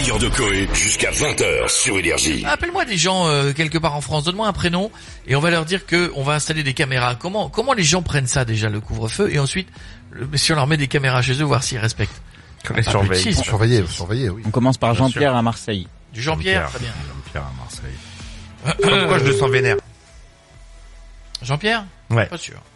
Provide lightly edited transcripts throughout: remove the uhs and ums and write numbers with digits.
meilleur de Coé jusqu'à 20h sur Énergie. Appelle-moi des gens quelque part en France, donne-moi un prénom et on va leur dire que on va installer des caméras. Comment les gens prennent ça déjà, le couvre-feu, et ensuite si on leur met des caméras chez eux, voir s'ils respectent. On les surveille. Surveiller, oui. On commence par Jean-Pierre à Marseille. Du Jean-Pierre, très bien. Jean-Pierre à Marseille. Pourquoi je le sens vénère? Jean-Pierre? Ouais. Pas sûr.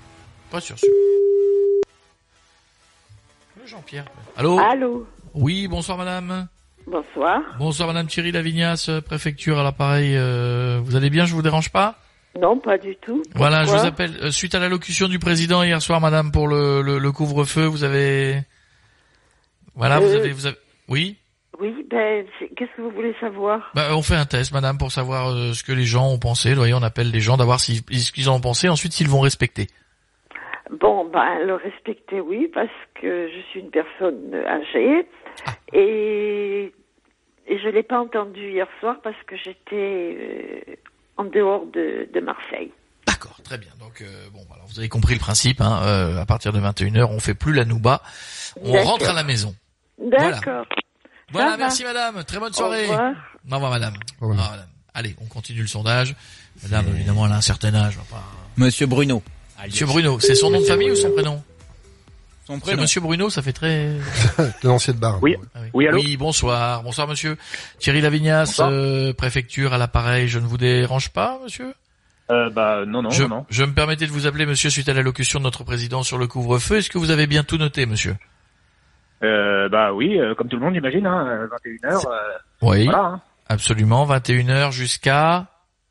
Jean-Pierre. Allô? Oui, bonsoir madame. Bonsoir. Bonsoir madame Thierry Lavignas, préfecture à l'appareil. Vous allez bien, je vous dérange pas? Non, pas du tout. Voilà, je vous appelle suite à l'allocution du président hier soir madame pour le couvre-feu, vous avez... Voilà, vous avez... Oui? Oui, qu'est-ce que vous voulez savoir? On fait un test madame pour savoir ce que les gens ont pensé. Vous voyez, on appelle les gens d'avoir ce qu'ils en ont pensé, ensuite s'ils vont respecter. Bon, le respecter, oui, parce que je suis une personne âgée et je l'ai pas entendu hier soir parce que j'étais en dehors de Marseille. D'accord, très bien. Donc voilà, vous avez compris le principe. À partir de 21h, on fait plus la nouba, on rentre à la maison. D'accord. Voilà, merci madame. Très bonne soirée. Au revoir madame. Au revoir, madame. Allez, on continue le sondage. Madame, évidemment, elle a un certain âge. Monsieur Bruno. Monsieur Bruno, c'est son nom de famille ou son prénom? Son prénom. Monsieur Bruno, ça fait très... Tenancier de bar. Oui. Oui, allô? Oui, bonsoir. Bonsoir, monsieur. Thierry Lavignas, préfecture à l'appareil. Je ne vous dérange pas, monsieur? Non. Je me permettais de vous appeler, monsieur, suite à l'allocution de notre président sur le couvre-feu. Est-ce que vous avez bien tout noté, monsieur? Oui, comme tout le monde, j'imagine, 21h. Oui. Voilà, Absolument, 21h jusqu'à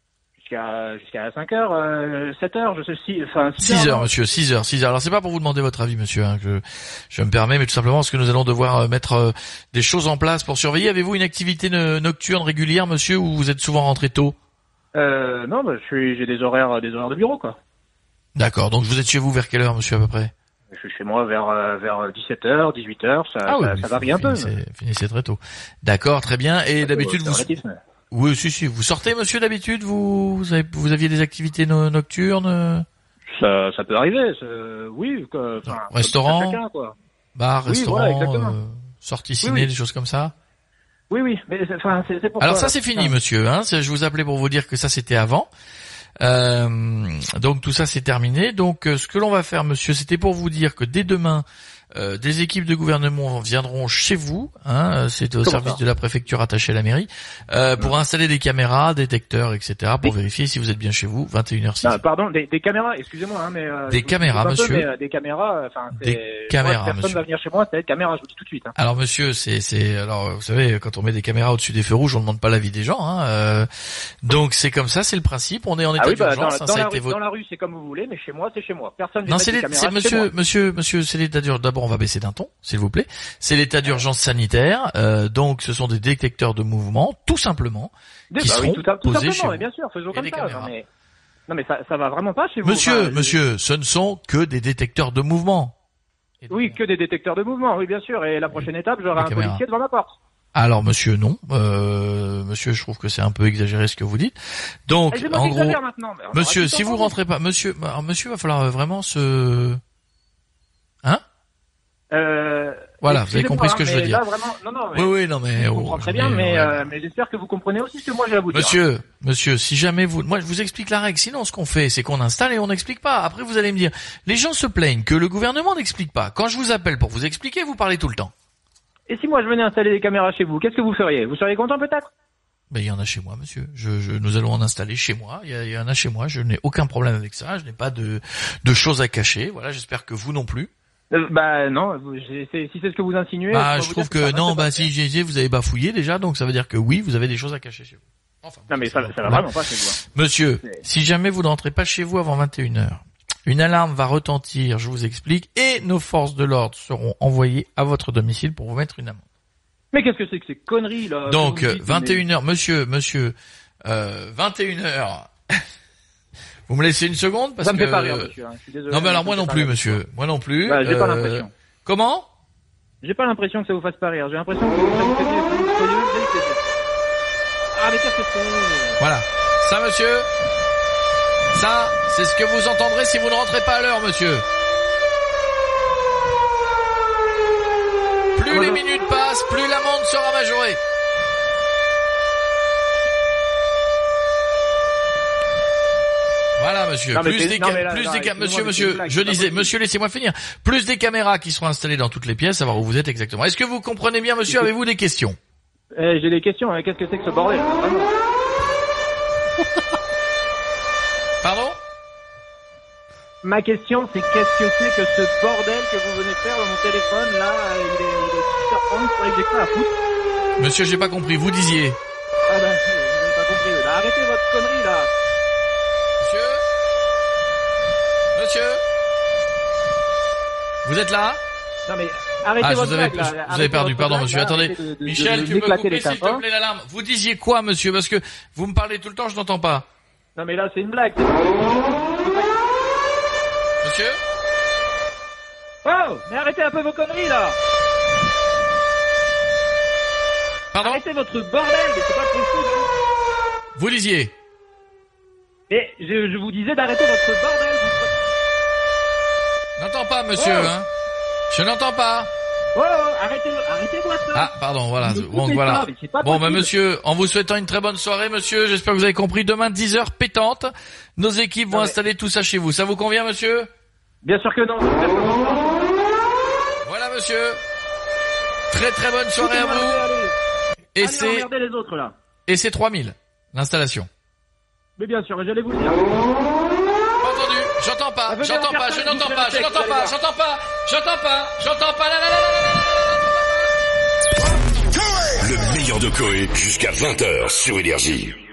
5h, 7h, 6h, monsieur, 6h. Alors c'est pas pour vous demander votre avis, monsieur, que je me permets, mais tout simplement parce que nous allons devoir mettre des choses en place pour surveiller. Avez-vous une activité nocturne régulière, monsieur, ou vous êtes souvent rentré tôt? Non, j'ai des horaires de bureau, quoi. D'accord. Donc vous êtes chez vous vers quelle heure, monsieur, à peu près? Je suis chez moi vers 17h, 18h, ça varie un peu. Finissez très tôt. D'accord, très bien. Et d'habitude Oui, si. Vous sortez, monsieur, d'habitude? Vous aviez des activités nocturnes? Ça peut arriver, oui. Restaurant? Chacun, quoi. Bar, restaurant, voilà, exactement. sortie ciné, des choses comme ça? Oui, mais c'est pour Alors ça, c'est fini, monsieur, je vous appelais pour vous dire que ça, c'était avant. Donc tout ça, c'est terminé. Donc ce que l'on va faire, monsieur, c'était pour vous dire que dès demain, des équipes de gouvernement viendront chez vous, c'est au service de la préfecture attachée à la mairie, pour installer des caméras, détecteurs, etc., pour vérifier si vous êtes bien chez vous, 21h06. Pardon, des caméras, excusez-moi, mais... des caméras, monsieur. Des caméras, des caméras, personne monsieur. va venir chez moi, c'est des caméras, je vous dis tout de suite. Alors, monsieur, alors, vous savez, quand on met des caméras au-dessus des feux rouges, on ne demande pas l'avis des gens, donc c'est comme ça, c'est le principe, on est en état d'urgence, dans la rue, c'est comme vous voulez, mais chez moi, c'est chez moi. Personne vient mettre des caméras. Monsieur, c'est l'état d'urgence. D'abord, on va baisser d'un ton, s'il vous plaît. C'est l'état d'urgence sanitaire. Donc, ce sont des détecteurs de mouvement, tout simplement, qui seront posés chez vous. Bien sûr, faisons comme ça. Non, mais ça va vraiment pas chez vous. Monsieur, ce ne sont que des détecteurs de mouvement. Oui, que des détecteurs de mouvement, oui, bien sûr. Et la prochaine étape, j'aurai un policier devant ma porte. Alors, monsieur, non. Monsieur, je trouve que c'est un peu exagéré ce que vous dites. Donc, en gros, monsieur, si vous rentrez pas, monsieur, va falloir vraiment voilà, vous avez compris ce que je veux dire. Là, vraiment, non, mais je comprends très bien, mais j'espère que vous comprenez aussi ce que moi j'ai à vous dire. Monsieur, si jamais moi je vous explique la règle. Sinon, ce qu'on fait, c'est qu'on installe et on n'explique pas. Après, vous allez me dire, les gens se plaignent que le gouvernement n'explique pas. Quand je vous appelle pour vous expliquer, vous parlez tout le temps. Et si moi je venais installer des caméras chez vous, qu'est-ce que vous feriez? Vous seriez content peut-être? Il y en a chez moi, monsieur. Nous allons en installer chez moi. Il y en a chez moi. Je n'ai aucun problème avec ça. Je n'ai pas de choses à cacher. Voilà, j'espère que vous non plus. Non, si c'est ce que vous insinuez. Je trouve que non, si vous avez bafouillé déjà, donc ça veut dire que oui, vous avez des choses à cacher chez vous. Enfin, non, mais ça va vraiment pas chez vous. Monsieur, si jamais vous n'entrez pas chez vous avant 21h, une alarme va retentir, je vous explique, et nos forces de l'ordre seront envoyées à votre domicile pour vous mettre une amende. Mais qu'est-ce que c'est que ces conneries, là? Donc, 21h, monsieur, 21h. Vous me laissez une seconde parce que... Ça me fait pas rire, monsieur, je suis désolé. Non, mais alors moi non plus, monsieur. Moi non plus. J'ai pas l'impression. Comment? J'ai pas l'impression que ça vous fasse pas rire. J'ai l'impression que ça vous fait plaisir. Ah, mais qu'est-ce que c'est? Voilà. Ça, monsieur, ça, c'est ce que vous entendrez si vous ne rentrez pas à l'heure, monsieur. Plus les minutes passent, plus l'amende sera majorée. Voilà, monsieur. Monsieur, je disais, monsieur, laissez-moi finir. Plus des caméras qui seront installées dans toutes les pièces, savoir où vous êtes exactement. Est-ce que vous comprenez bien, monsieur? Avez-vous des questions? J'ai des questions. Qu'est-ce que c'est que ce bordel? Vraiment. Pardon? Ma question, c'est qu'est-ce que c'est que ce bordel que vous venez de faire dans mon téléphone, là? Il est 18h30, il faudrait que j'ai que ça à foutre. Monsieur, j'ai pas compris. Vous disiez? Ah ben, j'ai pas compris. Là, arrêtez votre connerie, là. Monsieur? Vous êtes là? Non mais, arrêtez votre blague, là. Vous avez perdu, pardon, monsieur. Attendez. Michel, tu peux couper, s'il te plaît, l'alarme. Vous disiez quoi, monsieur? Parce que vous me parlez tout le temps, je n'entends pas. Non mais là, c'est une blague. Monsieur? Oh! Mais arrêtez un peu vos conneries, là! Pardon? Arrêtez votre bordel, mais c'est pas possible. Vous disiez? Mais je vous disais d'arrêter votre bordel. N'entends pas, monsieur, hein? Je n'entends pas. Oh, arrêtez-moi ça. Ah, pardon, voilà. Donc voilà. Bon, bah, monsieur, en vous souhaitant une très bonne soirée, monsieur, j'espère que vous avez compris. Demain, 10h pétante. Nos équipes vont installer tout ça chez vous. Ça vous convient, monsieur? Bien sûr que non. Voilà, monsieur. Très très bonne soirée à vous. Et c'est, regardez les autres, là. Et c'est 3000, l'installation. Mais bien sûr, j'allais vous le dire. Entendu. J'entends pas, je n'entends pas. Le meilleur de Coé jusqu'à 20h sur Énergie.